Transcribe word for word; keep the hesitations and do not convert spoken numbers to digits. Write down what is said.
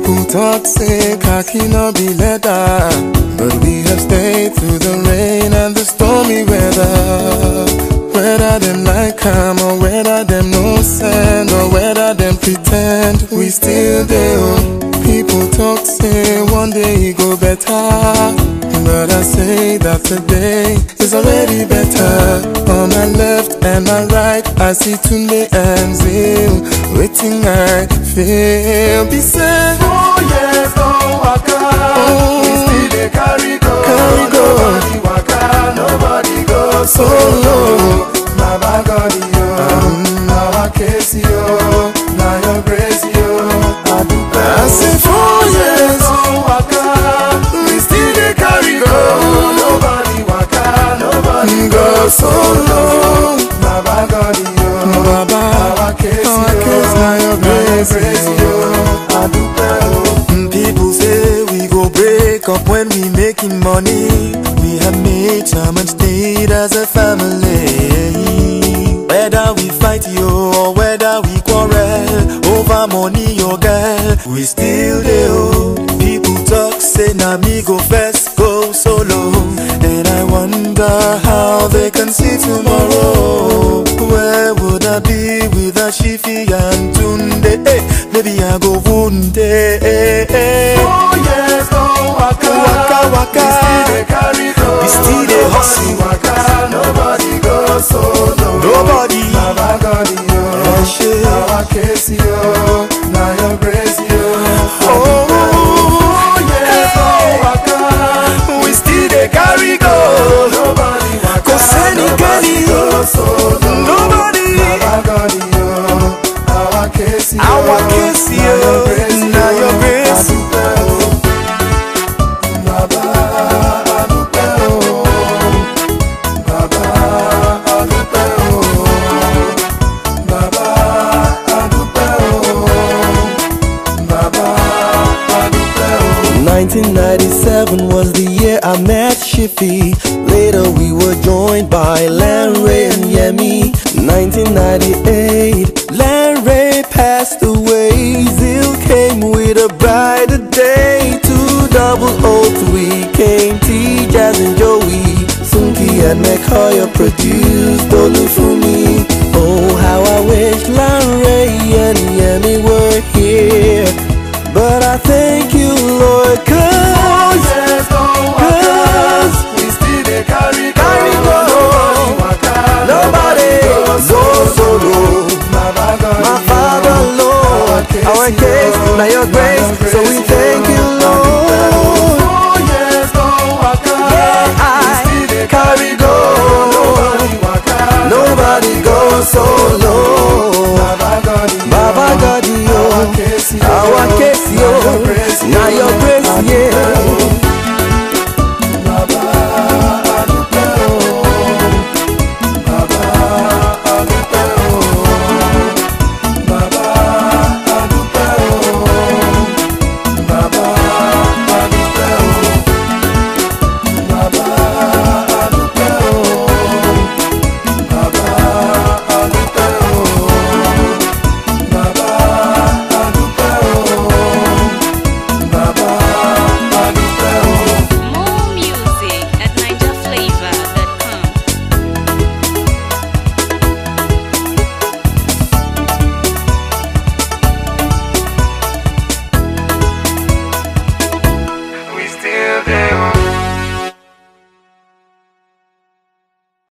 People talk say khaki no be leather, but we have stayed through the rain and the stormy weather. Whether them like calm or whether them no send or whether them pretend, we still there. People talk say one day it go better, but I say that today is already better. On my left and my right, I see Tunde and Zil. Waiting I feel be said. Oh yes, don't waka. Oh, we still dey carry go. Carry go. Nobody waka, nobody go solo. Baba God yo, um, our case yo, now your grace yo. I say four years, don't waka. We still dey carry go. Nobody waka, nobody go solo. Baba God yo, Baba, our case our yo, case, now your grace yo. People say we go break up when we making money. We have made so much need as a family. Whether we fight yo or whether we quarrel over money yo girl, we still dey oh. People talk say na me go first go solo, and I wonder how they can see tomorrow. Where would I be without Shifi and Tunde? Hey, maybe I go wound eh, eh, eh. Oh yes, don't waka, waka waka. We still dey carry go. We still dey hustle. Waka, nobody go solo. Nobody. Baba God yo, our case yo, now your grace yo. Oh, oh yes, don't waka. we still dey carry go. Nobody waka, Cause nobody go solo. Nobody. Baba God yo, our case yo, Our case yo, now your grace. Baba, adupe o. Baba, adupe o. Baba, adupe o. Baba, adupe o. nineteen ninety-seven was the year I met Shifi. Later we were joined by Lanray and Yemi. nineteen ninety-eight, Lanray passed away. Zil came with a brighter day. two thousand three came T, Jazz and Joey. Sunki and McCoy produced Olufumi. Oh, how I wish Lanray and Yemi were here. But I thank you, Lord, Oh cause, yes, don't waka. cause We still dey carry go. Carry go. Nobody waka, nobody go goes solo. Baba God My yo, Father, Lord, our case our case, yo, now your grace,